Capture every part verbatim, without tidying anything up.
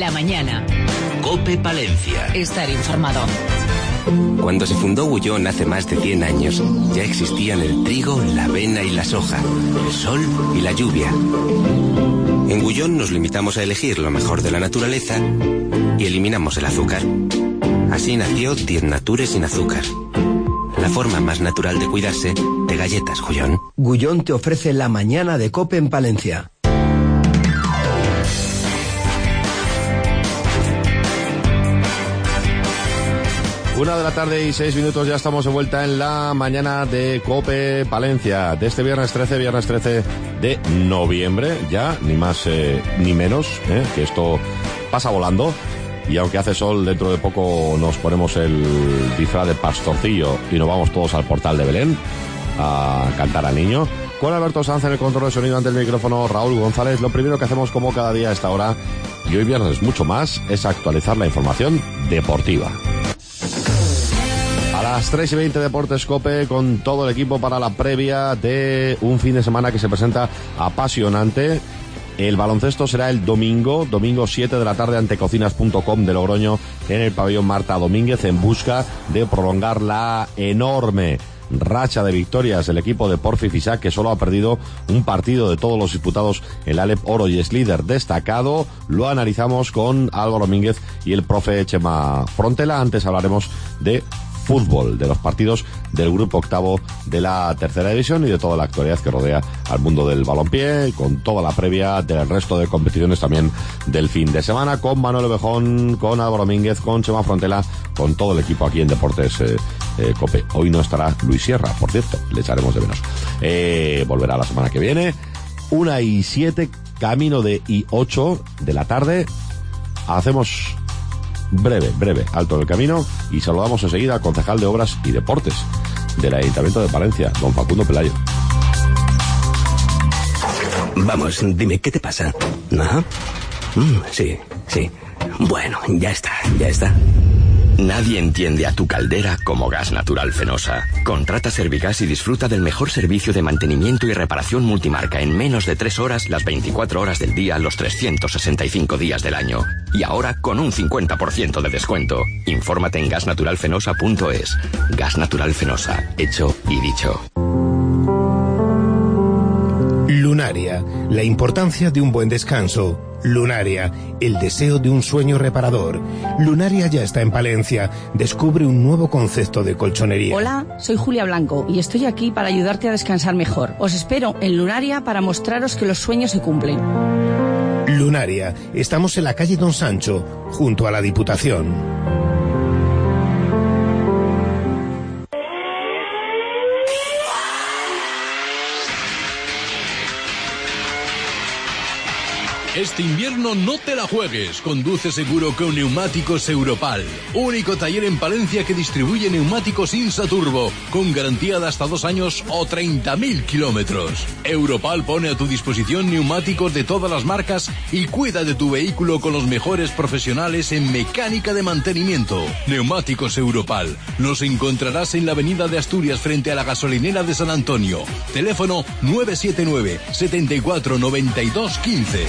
La mañana. COPE Palencia. Estar informado. Cuando se fundó Gullón hace más de cien años, ya existían el trigo, la avena y la soja, el sol y la lluvia. En Gullón nos limitamos a elegir lo mejor de la naturaleza y eliminamos el azúcar. Así nació Diez Natures sin azúcar. La forma más natural de cuidarse de galletas Gullón. Gullón te ofrece la mañana de COPE en Palencia. Una de la tarde y seis minutos, ya estamos de vuelta en la mañana de COPE Palencia, de este viernes trece, viernes trece de noviembre, ya, ni más eh, ni menos, eh, que esto pasa volando, y aunque hace sol, dentro de poco nos ponemos el disfraz de pastorcillo y nos vamos todos al portal de Belén a cantar al niño. Con Alberto Sanz en el control de sonido, ante el micrófono Raúl González. Lo primero que hacemos como cada día a esta hora, y hoy viernes mucho más, es actualizar la información deportiva. A las tres y veinte, Deportes COPE, con todo el equipo para la previa de un fin de semana que se presenta apasionante. El baloncesto será el domingo, domingo siete de la tarde, ante cocinas punto com de Logroño, en el pabellón Marta Domínguez, en busca de prolongar la enorme racha de victorias del equipo de Porfi Fisac, que solo ha perdido un partido de todos los disputados en la Alep Oro y es líder destacado. Lo analizamos con Álvaro Domínguez y el profe Chema Frontela. Antes hablaremos de fútbol, de los partidos del grupo octavo de la tercera división y de toda la actualidad que rodea al mundo del balompié, con toda la previa del resto de competiciones también del fin de semana, con Manuel Ovejón, con Álvaro Domínguez, con Chema Frontela, con todo el equipo aquí en Deportes eh, eh, COPE. Hoy no estará Luis Sierra, por cierto, le echaremos de menos. Eh, volverá la semana que viene. Una y siete, camino de y ocho de la tarde. Hacemos breve, breve, alto del camino, y saludamos enseguida al concejal de Obras y Deportes del Ayuntamiento de Palencia, don Facundo Pelayo. Vamos, dime, ¿qué te pasa? ¿Ajá? Mm, sí, sí. Bueno, ya está, ya está. Nadie entiende a tu caldera como Gas Natural Fenosa. Contrata Servigas y disfruta del mejor servicio de mantenimiento y reparación multimarca en menos de tres horas, las veinticuatro horas del día, los trescientos sesenta y cinco días del año. Y ahora con un cincuenta por ciento de descuento. Infórmate en gas natural fenosa punto es. Gas Natural Fenosa, hecho y dicho. Lunaria, la importancia de un buen descanso. Lunaria, el deseo de un sueño reparador. Lunaria ya está en Palencia. Descubre un nuevo concepto de colchonería. Hola, soy Julia Blanco y estoy aquí para ayudarte a descansar mejor. Os espero en Lunaria para mostraros que los sueños se cumplen. Lunaria, estamos en la calle Don Sancho, junto a la Diputación. Este invierno no te la juegues. Conduce seguro con Neumáticos Europal. Único taller en Palencia que distribuye neumáticos Insa Turbo, con garantía de hasta dos años o treinta mil kilómetros. Europal pone a tu disposición neumáticos de todas las marcas y cuida de tu vehículo con los mejores profesionales en mecánica de mantenimiento. Neumáticos Europal. Los encontrarás en la avenida de Asturias frente a la gasolinera de San Antonio. Teléfono nueve siete nueve, setenta y cuatro, noventa y dos, quince.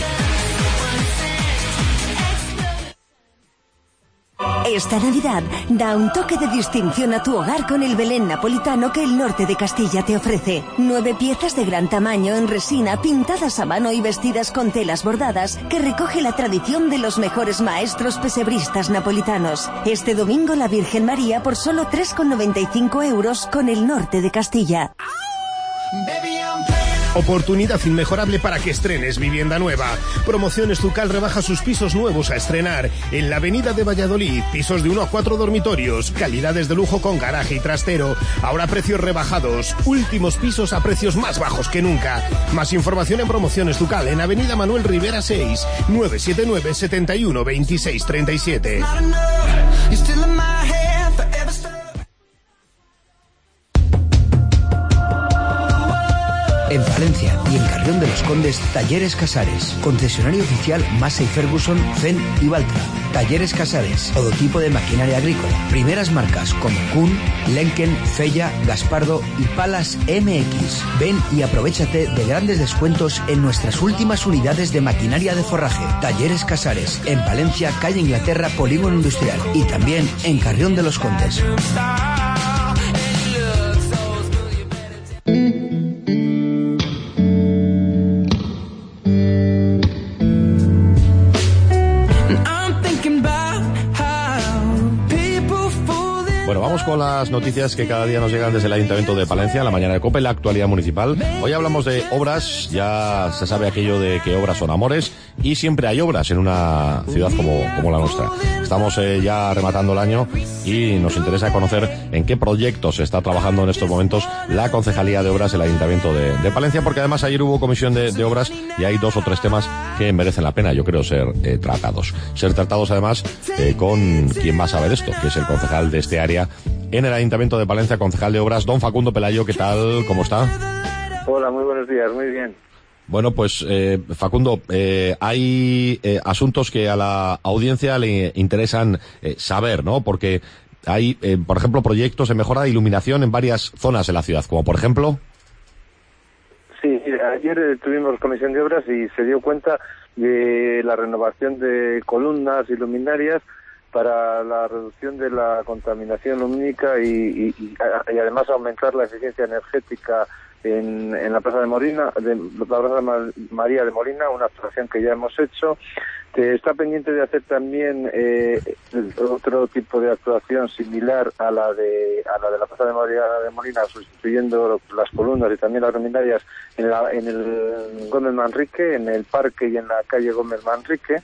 Esta Navidad, da un toque de distinción a tu hogar con el Belén napolitano que el norte de Castilla te ofrece. Nueve piezas de gran tamaño en resina, pintadas a mano y vestidas con telas bordadas, que recoge la tradición de los mejores maestros pesebristas napolitanos. Este domingo la Virgen María por solo tres con noventa y cinco euros con el norte de Castilla. Oportunidad inmejorable para que estrenes vivienda nueva. Promociones Zucal rebaja sus pisos nuevos a estrenar en la avenida de Valladolid. Pisos de uno a cuatro dormitorios, calidades de lujo con garaje y trastero. Ahora precios rebajados. Últimos pisos a precios más bajos que nunca. Más información en Promociones Zucal en avenida Manuel Rivera seis, nueve siete nueve, setenta y uno, veintiséis, treinta y siete. En Palencia y en Carlos Carrión de los Condes, Talleres Casares. Concesionario oficial Massey Ferguson, Fendt y Valtra. Talleres Casares, todo tipo de maquinaria agrícola. Primeras marcas como Kuhn, Lenken, Fella, Gaspardo y Palas M X. Ven y aprovéchate de grandes descuentos en nuestras últimas unidades de maquinaria de forraje. Talleres Casares, en Valencia, calle Inglaterra, Polígono Industrial. Y también en Carrión de los Condes. Bueno, vamos con las noticias que cada día nos llegan desde el Ayuntamiento de Palencia, la mañana de COPE, la actualidad municipal. Hoy hablamos de obras, ya se sabe aquello de que obras son amores, y siempre hay obras en una ciudad como, como la nuestra. Estamos eh, ya rematando el año y nos interesa conocer en qué proyectos está trabajando en estos momentos la Concejalía de Obras del Ayuntamiento de, de Palencia, porque además ayer hubo comisión de, de obras y hay dos o tres temas que merecen la pena, yo creo, ser eh, tratados. Ser tratados además eh, con quien va a saber esto, que es el concejal de este área en el Ayuntamiento de Palencia, concejal de Obras, don Facundo Pelayo. ¿Qué tal? ¿Cómo está? Hola, muy buenos días, muy bien. Bueno, pues eh, Facundo, eh, hay eh, asuntos que a la audiencia le interesan eh, saber, ¿no? Porque hay, eh, por ejemplo, proyectos de mejora de iluminación en varias zonas de la ciudad, como por ejemplo... Sí, ayer eh, tuvimos comisión de obras y se dio cuenta de la renovación de columnas y luminarias para la reducción de la contaminación lumínica y, y, y, y además aumentar la eficiencia energética en, en la Plaza de Molina, de la Plaza de María de Molina, una actuación que ya hemos hecho. Eh, está pendiente de hacer también eh, otro tipo de actuación similar a la de a la de la Plaza de María de Molina, sustituyendo las columnas y también las luminarias en, la, en el Gómez Manrique, en el parque y en la calle Gómez Manrique.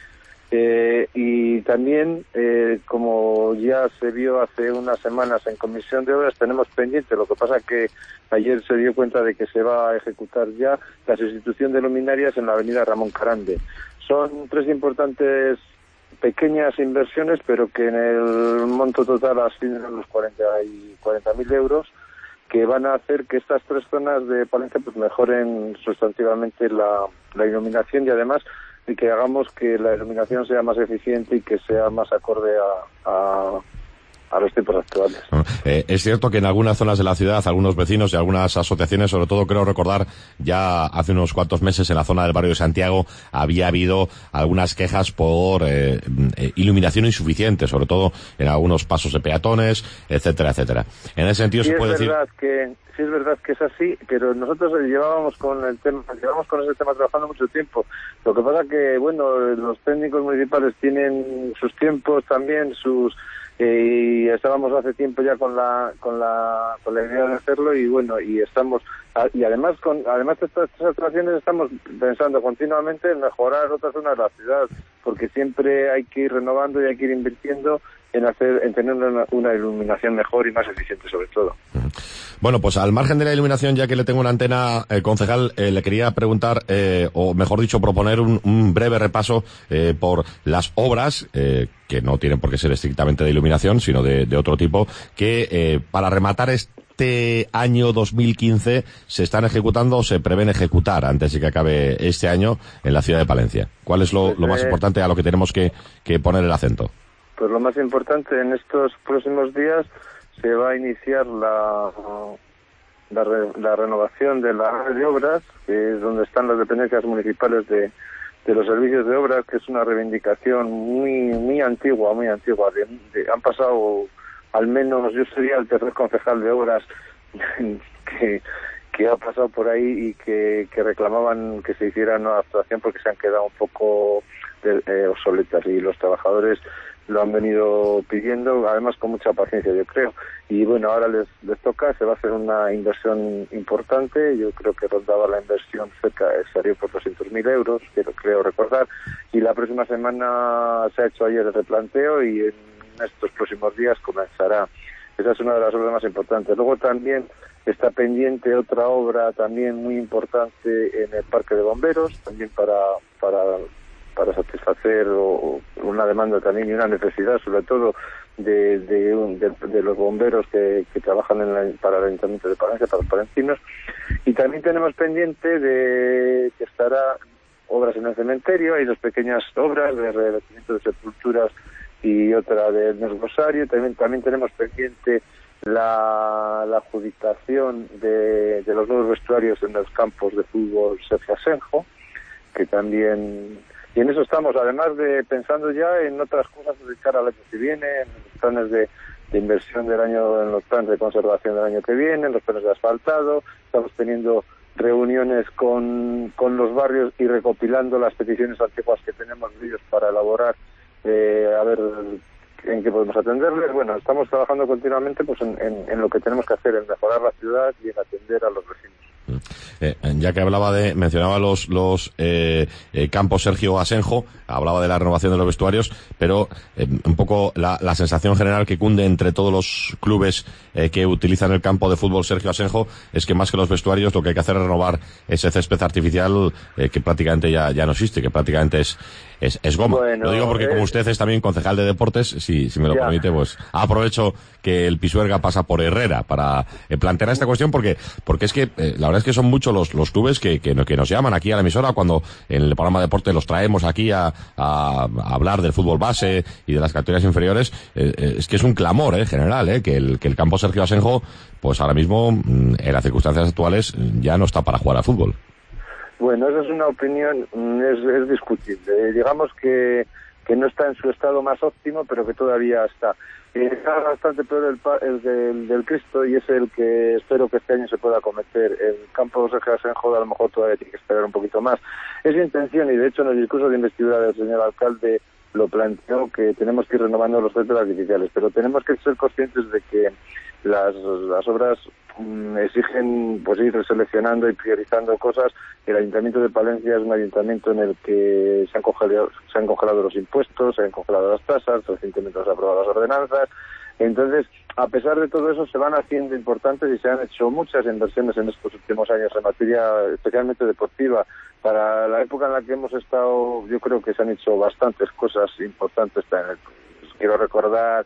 Eh, y también, eh, como ya se vio hace unas semanas en comisión de obras, tenemos pendiente, lo que pasa que ayer se dio cuenta de que se va a ejecutar ya la sustitución de luminarias en la avenida Ramón Carande. Son tres importantes pequeñas inversiones, pero que en el monto total ascienden los cuarenta mil euros, que van a hacer que estas tres zonas de Palencia pues mejoren sustantivamente la, la iluminación y además y que hagamos que la iluminación sea más eficiente y que sea más acorde a, a, a los tiempos actuales. Eh, es cierto que en algunas zonas de la ciudad, algunos vecinos y algunas asociaciones, sobre todo creo recordar ya hace unos cuantos meses en la zona del barrio de Santiago, había habido algunas quejas por eh, iluminación insuficiente, sobre todo en algunos pasos de peatones, etcétera, etcétera. En ese sentido sí, se puede es decir... verdad que sí es verdad que es así, pero nosotros llevábamos con el tema, llevamos con ese tema trabajando mucho tiempo. Lo que pasa que, bueno, los técnicos municipales tienen sus tiempos también, sus eh, y estábamos hace tiempo ya con la con la con la idea de hacerlo y bueno y estamos y además con además de estas actuaciones estamos pensando continuamente en mejorar otras zonas de la ciudad, porque siempre hay que ir renovando y hay que ir invirtiendo en hacer en tener una, una iluminación mejor y más eficiente sobre todo. Bueno, pues al margen de la iluminación, ya que le tengo una antena, eh, concejal, eh, le quería preguntar, eh, o mejor dicho, proponer un, un breve repaso eh, por las obras, eh, que no tienen por qué ser estrictamente de iluminación, sino de, de otro tipo, que eh, para rematar este año dos mil quince se están ejecutando o se prevén ejecutar antes de que acabe este año en la ciudad de Palencia. ¿Cuál es lo, lo más importante a lo que tenemos que, que poner el acento? Pues lo más importante en estos próximos días se va a iniciar la, la, re, la renovación de la red de obras, que es donde están las dependencias municipales de, de los servicios de obras, que es una reivindicación muy muy antigua, muy antigua. De, de, han pasado al menos, yo sería el tercer concejal de obras que, que ha pasado por ahí y que, que reclamaban que se hiciera una actuación porque se han quedado un poco de, eh, obsoletas y los trabajadores lo han venido pidiendo, además con mucha paciencia, yo creo. Y bueno, ahora les, les toca, se va a hacer una inversión importante, yo creo que rondaba la inversión cerca, salió por doscientos mil euros, creo, creo recordar, y la próxima semana se ha hecho ayer el replanteo y en estos próximos días comenzará. Esa es una de las obras más importantes. Luego también está pendiente otra obra también muy importante en el Parque de Bomberos, también para, para para satisfacer o, una demanda también y una necesidad, sobre todo de, de, de, de los bomberos que, que trabajan en la, para el Ayuntamiento de Palencia, para los palentinos. Y también tenemos pendiente de que estará obras en el cementerio, hay dos pequeñas obras de revestimiento de sepulturas y otra de Ernest Rosario. También, también tenemos pendiente la, la adjudicación de, de los nuevos vestuarios en los campos de fútbol Sergio Asenjo, que también... Y en eso estamos, además de pensando ya en otras cosas de cara al año que viene, en los planes de, de inversión del año, en los planes de conservación del año que viene, en los planes de asfaltado. Estamos teniendo reuniones con, con los barrios y recopilando las peticiones antiguas que tenemos de ellos para elaborar, eh, a ver en qué podemos atenderles. Bueno, estamos trabajando continuamente pues en, en, en lo que tenemos que hacer, en mejorar la ciudad y en atender a los vecinos. Eh, ya que hablaba de, mencionaba los los eh, eh, campos Sergio Asenjo, hablaba de la renovación de los vestuarios, pero eh, un poco la, la sensación general que cunde entre todos los clubes eh, que utilizan el campo de fútbol Sergio Asenjo es que más que los vestuarios lo que hay que hacer es renovar ese césped artificial eh, que prácticamente ya, ya no existe, que prácticamente es es, es goma. Bueno, lo digo porque es... como usted es también concejal de deportes, si, si me lo ya. permite, pues aprovecho que el Pisuerga pasa por Herrera para eh, plantear esta cuestión, porque porque es que eh, la verdad es que son muchos los, los clubes que, que, que nos llaman aquí a la emisora cuando en el programa de deporte los traemos aquí a, a, a hablar del fútbol base y de las categorías inferiores. Eh, eh, es que es un clamor eh, general, eh, que el que el campo Sergio Asenjo, pues ahora mismo, en las circunstancias actuales, ya no está para jugar al fútbol. Bueno, esa es una opinión, es, es discutible. Digamos que, que no está en su estado más óptimo, pero que todavía está. Está bastante peor el, el, del, del Cristo, y es el que espero que este año se pueda acometer. El campo Sergio Asenjo a lo mejor todavía tiene que esperar un poquito más. Es mi intención, y de hecho en el discurso de investidura del señor alcalde lo planteó, que tenemos que ir renovando los céspeds artificiales, pero tenemos que ser conscientes de que las, las obras mmm, exigen pues ir seleccionando y priorizando cosas. El Ayuntamiento de Palencia es un ayuntamiento en el que se han congelado, se han congelado los impuestos, se han congelado las tasas, recientemente se han aprobado las ordenanzas. Entonces, a pesar de todo eso, se van haciendo importantes y se han hecho muchas inversiones en estos últimos años en materia especialmente deportiva. Para la época en la que hemos estado, yo creo que se han hecho bastantes cosas importantes. Pues, quiero recordar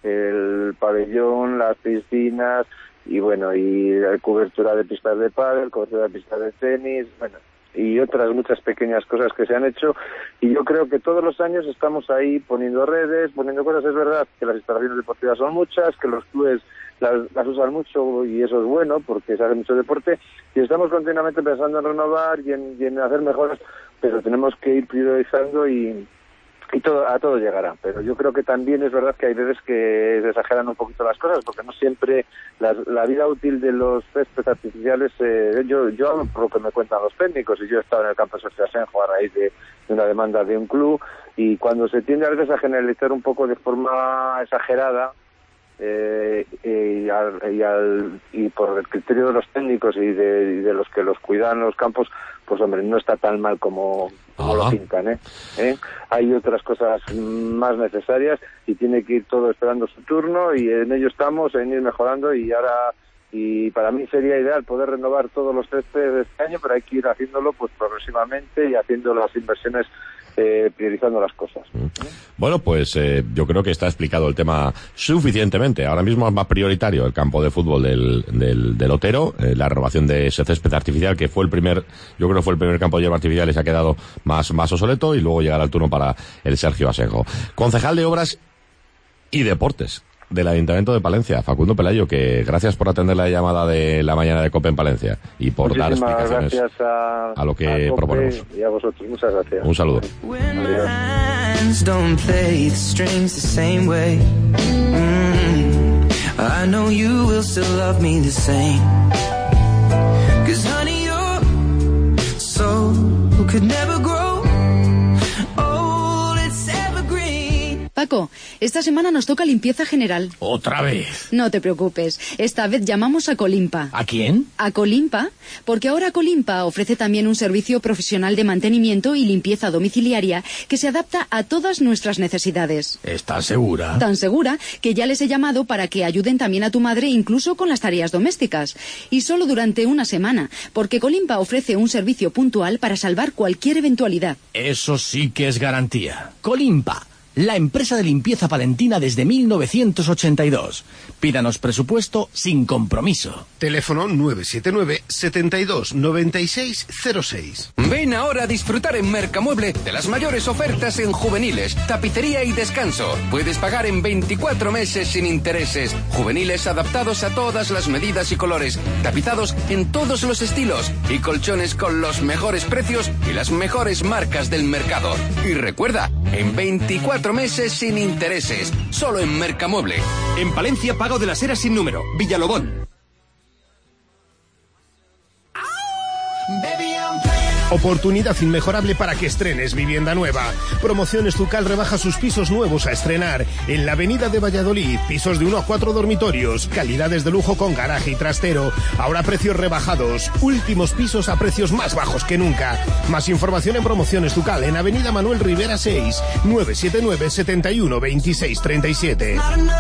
el pabellón, las piscinas y bueno, y la cobertura de pistas de pádel, cobertura de pistas de tenis, bueno, y otras muchas pequeñas cosas que se han hecho, y yo creo que todos los años estamos ahí poniendo redes, poniendo cosas. Es verdad que las instalaciones deportivas son muchas, que los clubes las, las usan mucho, y eso es bueno porque se hace mucho deporte, y estamos continuamente pensando en renovar y en, y en hacer mejoras, pero tenemos que ir priorizando y y todo a todo llegará. Pero yo creo que también es verdad que hay veces que se exageran un poquito las cosas, porque no siempre la, la vida útil de los céspedes artificiales, eh, yo yo hablo por lo que me cuentan los técnicos, y yo he estado en el campo de Sergio Asenjo a raíz de, de una demanda de un club, y cuando se tiende a veces a generalizar un poco de forma exagerada, eh, y, al, y, al, y por el criterio de los técnicos y de, y de los que los cuidan los campos, pues hombre, no está tan mal como, como lo pintan, ¿eh? ¿eh? Hay otras cosas más necesarias y tiene que ir todo esperando su turno, y en ello estamos, en ir mejorando. Y ahora, y para mí sería ideal poder renovar todos los céspedes de este año, pero hay que ir haciéndolo pues progresivamente y haciendo las inversiones, eh, priorizando las cosas. Bueno, pues eh, yo creo que está explicado el tema suficientemente. Ahora mismo es más prioritario el campo de fútbol del, del, del Otero, eh, la renovación de ese césped artificial, que fue el primer, yo creo que fue el primer campo de hierba artificial y se ha quedado más, más obsoleto, y luego llegará el turno para el Sergio Asenjo. Concejal de Obras y Deportes del Ayuntamiento de Palencia, Facundo Pelayo, que gracias por atender la llamada de la mañana de COPE en Palencia y por Muchísimas dar explicaciones gracias a, a lo que a proponemos. Y a vosotros, muchas gracias. Un saludo. Paco, esta semana nos toca limpieza general. ¿Otra vez? No te preocupes, esta vez llamamos a Colimpa. ¿A quién? A Colimpa, porque ahora Colimpa ofrece también un servicio profesional de mantenimiento y limpieza domiciliaria que se adapta a todas nuestras necesidades. ¿Estás segura? Tan segura que ya les he llamado para que ayuden también a tu madre incluso con las tareas domésticas. Y solo durante una semana, porque Colimpa ofrece un servicio puntual para salvar cualquier eventualidad. Eso sí que es garantía. Colimpa, la empresa de limpieza palentina desde mil novecientos ochenta y dos. Pídanos presupuesto sin compromiso. Teléfono nueve siete nueve, setenta y dos, noventa y seis cero seis. Ven ahora a disfrutar en Mercamueble de las mayores ofertas en juveniles, tapicería y descanso. Puedes pagar en veinticuatro meses sin intereses. Juveniles adaptados a todas las medidas y colores, tapizados en todos los estilos y colchones con los mejores precios y las mejores marcas del mercado. Y recuerda, en veinticuatro meses sin intereses, solo en Mercamueble. En Palencia, Pago de las Heras sin número, Villalobón. Oportunidad inmejorable para que estrenes vivienda nueva. Promociones Tucal rebaja sus pisos nuevos a estrenar en la avenida de Valladolid. Pisos de uno a cuatro dormitorios, calidades de lujo con garaje y trastero. Ahora precios rebajados. Últimos pisos a precios más bajos que nunca. Más información en Promociones Tucal en avenida Manuel Rivera seis, nueve siete nueve, setenta y uno, veintiséis treinta y siete.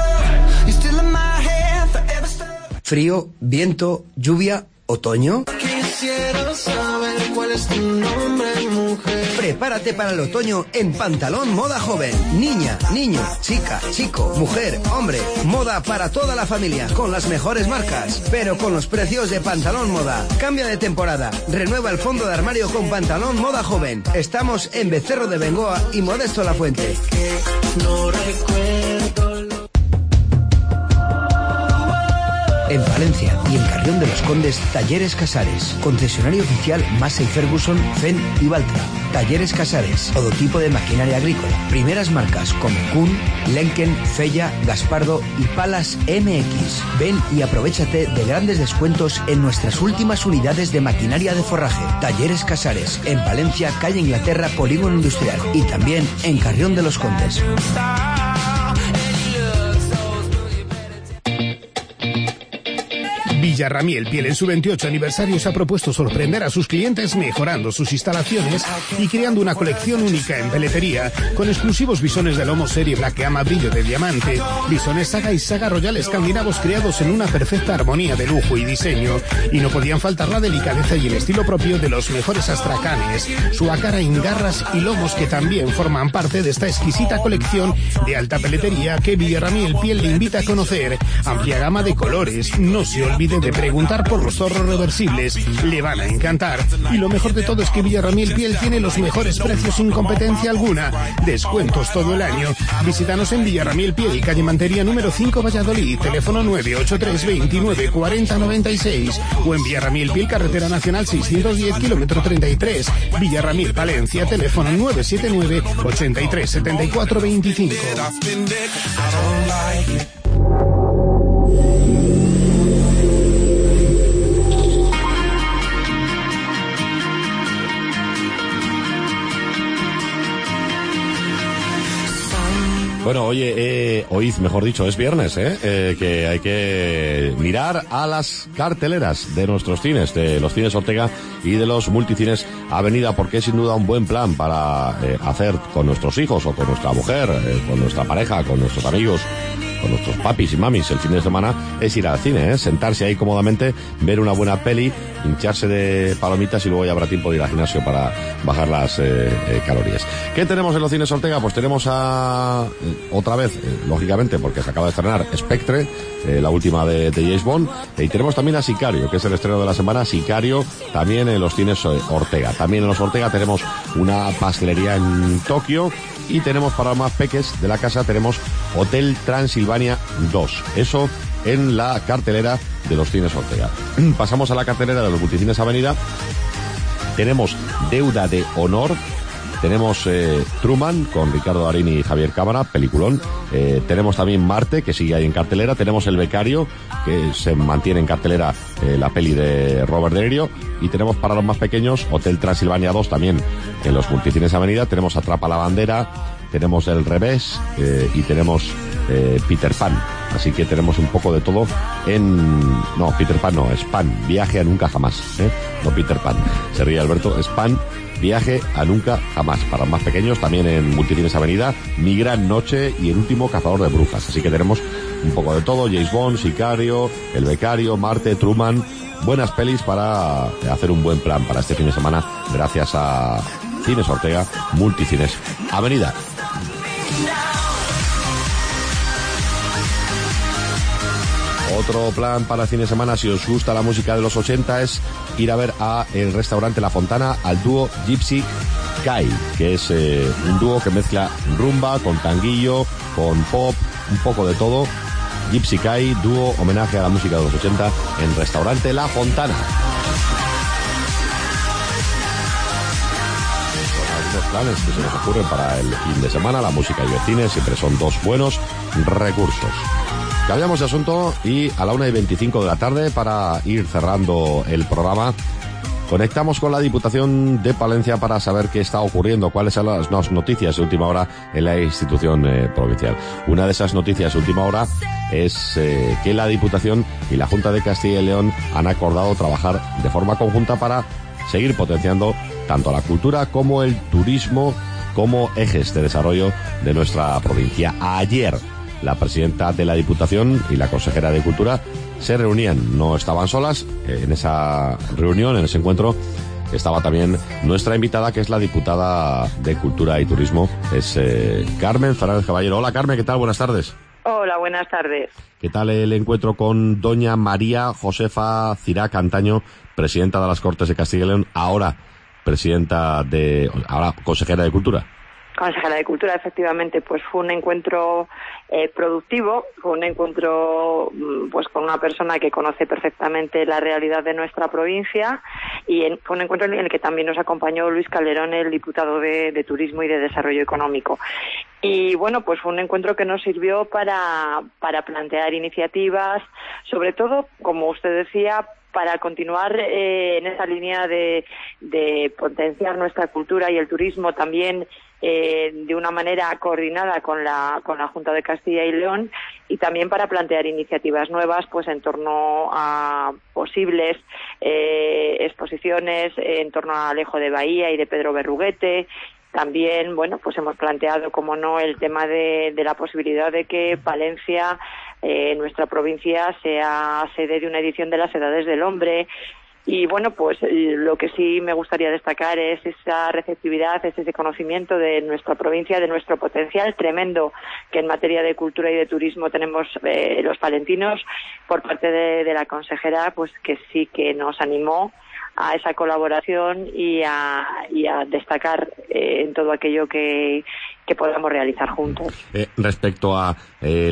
Frío, viento, lluvia, otoño. Quisiera saber cuál es tu nombre, mujer. Prepárate para el otoño en Pantalón Moda Joven. Niña, niño, chica, chico, mujer, hombre. Moda para toda la familia, con las mejores marcas, pero con los precios de Pantalón Moda. Cambia de temporada. Renueva el fondo de armario con Pantalón Moda Joven. Estamos en Becerro de Bengoa y Modesto La Fuente. No recuerdo. En Palencia y en Carrión de los Condes, Talleres Casares. Concesionario oficial Massey Ferguson, Fenn y Valtra. Talleres Casares. Todo tipo de maquinaria agrícola. Primeras marcas como Kuhn, Lenken, Fella, Gaspardo y Palas M X. Ven y aprovéchate de grandes descuentos en nuestras últimas unidades de maquinaria de forraje. Talleres Casares. En Palencia, calle Inglaterra, Polígono Industrial. Y también en Carrión de los Condes. Villarramiel Piel en su veintiocho aniversario se ha propuesto sorprender a sus clientes mejorando sus instalaciones y creando una colección única en peletería con exclusivos bisones de lomo serie Black Gamma brillo de diamante, bisones Saga y Saga Royal escandinavos creados en una perfecta armonía de lujo y diseño, y no podían faltar la delicadeza y el estilo propio de los mejores astracanes, suacara en garras y lomos que también forman parte de esta exquisita colección de alta peletería que Villarramiel Piel le invita a conocer. Amplia gama de colores, no se olvide de preguntar por los zorros reversibles, le van a encantar. Y lo mejor de todo es que Villarramiel Piel tiene los mejores precios sin competencia alguna, descuentos todo el año. Visítanos en Villarramiel Piel, calle Mantería número cinco, Valladolid, teléfono nueve ocho tres, veintinueve, cuarenta, noventa y seis, o en Villarramiel Piel, carretera nacional seiscientos diez, kilómetro treinta y tres, Villarramiel Palencia, teléfono nueve siete nueve, ochenta y tres, setenta y cuatro, veinticinco. Bueno, oye, eh, oíd, mejor dicho, es viernes, ¿eh? ¿eh? Que hay que mirar a las carteleras de nuestros cines, de los cines Ortega y de los multicines Avenida, porque es sin duda un buen plan para eh, hacer con nuestros hijos o con nuestra mujer, eh, con nuestra pareja, con nuestros amigos, con nuestros papis y mamis el fin de semana, es ir al cine, ¿eh? Sentarse ahí cómodamente, ver una buena peli, hincharse de palomitas y luego ya habrá tiempo de ir al gimnasio para bajar las eh, eh, calorías. ¿Qué tenemos en los cines Ortega? Pues tenemos a... otra vez, eh, lógicamente, porque se acaba de estrenar Spectre, eh, la última de, de James Bond, y tenemos también a Sicario, que es el estreno de la semana. Sicario también en los cines eh, Ortega. También en los Ortega tenemos una pastelería en Tokio, y tenemos para los más peques de la casa, tenemos Hotel Transilvania dos. Eso en la cartelera de los cines Ortega. Pasamos a la cartelera de los multicines Avenida. Tenemos Deuda de Honor. Tenemos eh, Truman con Ricardo Darín y Javier Cámara, peliculón. Eh, tenemos también Marte, que sigue ahí en cartelera. Tenemos El Becario, que se mantiene en cartelera, eh, la peli de Robert De Niro. Y tenemos para los más pequeños Hotel Transilvania dos también en los multicines Avenida. Tenemos Atrapa la Bandera, tenemos El Revés eh, y tenemos eh, Peter Pan. Así que tenemos un poco de todo en... No, Peter Pan no, es Pan, Viaje a Nunca Jamás, ¿eh? No Peter Pan, se ríe Alberto, es Pan, Viaje a Nunca Jamás. Para los más pequeños también en Multicines Avenida, Mi Gran Noche y el último Cazador de Brujas. Así que tenemos un poco de todo, James Bond, Sicario, El Becario, Marte, Truman, buenas pelis para hacer un buen plan para este fin de semana gracias a Cines Ortega, Multicines Avenida. Otro plan para el fin de semana, si os gusta la música de los ochenta, es ir a ver a el restaurante La Fontana al dúo Gypsy Kai, que es eh, un dúo que mezcla rumba con tanguillo, con pop, un poco de todo. Gypsy Kai, dúo homenaje a la música de los ochenta en restaurante La Fontana. Son algunos planes que se nos ocurren para el fin de semana. La música y el cine siempre son dos buenos recursos. Cambiamos de asunto y a la una y veinticinco de la tarde, para ir cerrando el programa, conectamos con la Diputación de Palencia para saber qué está ocurriendo, cuáles son las noticias de última hora en la institución eh, provincial. Una de esas noticias de última hora es eh, que la Diputación y la Junta de Castilla y León han acordado trabajar de forma conjunta para seguir potenciando tanto la cultura como el turismo como ejes de desarrollo de nuestra provincia. Ayer, la presidenta de la Diputación y la consejera de Cultura se reunían, no estaban solas. En esa reunión, en ese encuentro, estaba también nuestra invitada, que es la diputada de Cultura y Turismo, es eh, Carmen Fernández Caballero. Hola Carmen, ¿qué tal? Buenas tardes. Hola, buenas tardes. ¿Qué tal el encuentro con doña María Josefa Cirac Antaño, presidenta de las Cortes de Castilla y León, ahora presidenta de, ahora consejera de Cultura? Consejera de Cultura, efectivamente, pues fue un encuentro eh, productivo, fue un encuentro pues con una persona que conoce perfectamente la realidad de nuestra provincia, y en, fue un encuentro en el que también nos acompañó Luis Calderón, el diputado de, de Turismo y de Desarrollo Económico. Y bueno, pues fue un encuentro que nos sirvió para, para plantear iniciativas, sobre todo, como usted decía, para continuar eh, en esa línea de, de potenciar nuestra cultura y el turismo también eh, de una manera coordinada con la con la Junta de Castilla y León, y también para plantear iniciativas nuevas pues en torno a posibles eh, exposiciones en torno a Alejo de Bahía y de Pedro Berruguete. También, bueno, pues hemos planteado, como no, el tema de, de la posibilidad de que Palencia, eh, nuestra provincia, sea sede de una edición de las Edades del Hombre. Y bueno, pues lo que sí me gustaría destacar es esa receptividad, es ese conocimiento de nuestra provincia, de nuestro potencial tremendo que en materia de cultura y de turismo tenemos eh, los palentinos, por parte de, de la consejera, pues que sí que nos animó a esa colaboración y a, y a destacar eh, en todo aquello que, que podamos realizar juntos. Eh, respecto a eh,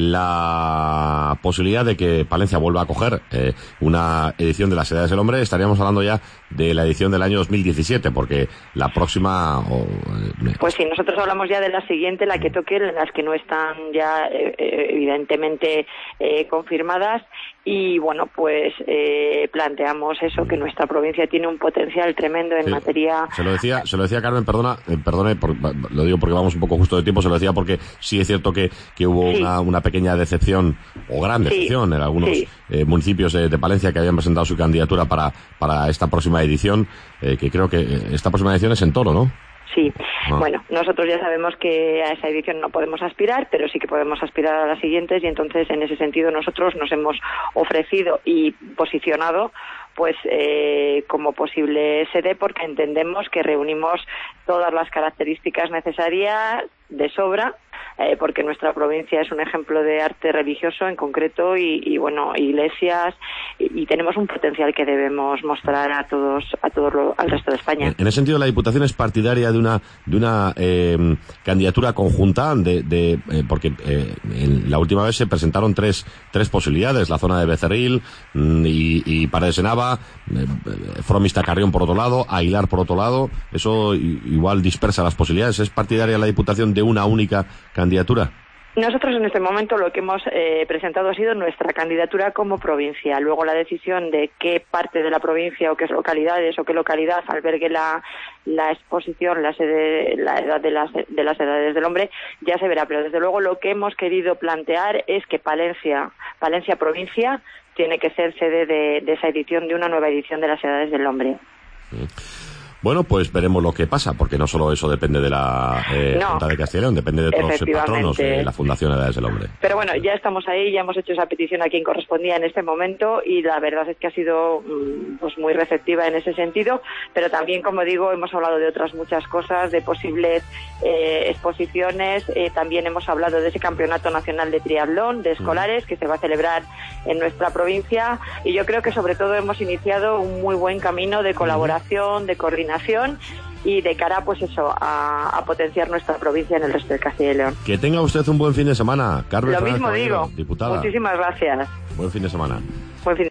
la posibilidad de que Palencia vuelva a coger eh, una edición de las Edades del Hombre, estaríamos hablando ya de la edición del año dos mil diecisiete, porque la próxima... Oh, eh, pues sí, nosotros hablamos ya de la siguiente, la que toque, las que no están ya eh, evidentemente eh, confirmadas. Y bueno, pues eh, planteamos eso, que nuestra provincia tiene un potencial tremendo en sí, materia... Se lo decía, se lo decía Carmen, perdona, eh, perdone, por, lo digo porque vamos un poco justo de tiempo, se lo decía porque sí es cierto que, que hubo sí. una, una pequeña decepción, o gran decepción, sí. en algunos sí. eh, municipios de, de Palencia que habían presentado su candidatura para, para esta próxima edición, eh, que creo que esta próxima edición es en Toro, ¿no? Sí, ah. bueno, nosotros ya sabemos que a esa edición no podemos aspirar, pero sí que podemos aspirar a las siguientes, y entonces en ese sentido nosotros nos hemos ofrecido y posicionado pues eh, como posible sede, porque entendemos que reunimos todas las características necesarias de sobra, eh, porque nuestra provincia es un ejemplo de arte religioso en concreto, y, y bueno, iglesias, y, y tenemos un potencial que debemos mostrar a todos, a todo lo, al resto de España. En ese sentido, la Diputación es partidaria de una de una eh, candidatura conjunta, de, de eh, porque eh, en la última vez se presentaron tres tres posibilidades: la zona de Becerril mm, y, y Paredes de Nava, eh, Fromista Carrión por otro lado, Aguilar por otro lado. Eso igual dispersa las posibilidades. ¿Es partidaria la Diputación de una única candidatura? Nosotros en este momento lo que hemos eh, presentado ha sido nuestra candidatura como provincia. Luego la decisión de qué parte de la provincia o qué localidades o qué localidad albergue la, la exposición, la sede, la edad de las, de las edades del hombre, ya se verá. Pero desde luego lo que hemos querido plantear es que Palencia, Palencia provincia, tiene que ser sede de, de esa edición, de una nueva edición de las edades del hombre. Mm. Bueno, pues veremos lo que pasa, porque no solo eso depende de la eh, no, Junta de Castilla y León, depende de todos los patronos de la Fundación Edades del Hombre. Pero bueno, ya estamos ahí, ya hemos hecho esa petición a quien correspondía en este momento y la verdad es que ha sido pues muy receptiva en ese sentido, pero también, como digo, hemos hablado de otras muchas cosas, de posibles eh, exposiciones, eh, también hemos hablado de ese Campeonato Nacional de Triatlón de escolares que se va a celebrar en nuestra provincia y yo creo que sobre todo hemos iniciado un muy buen camino de colaboración, de coordinación y de cara, pues eso, a, a potenciar nuestra provincia en el resto de Castilla y León. Que tenga usted un buen fin de semana, Carmen. Lo mismo digo. Diputada. Muchísimas gracias. Buen fin de semana. Buen fin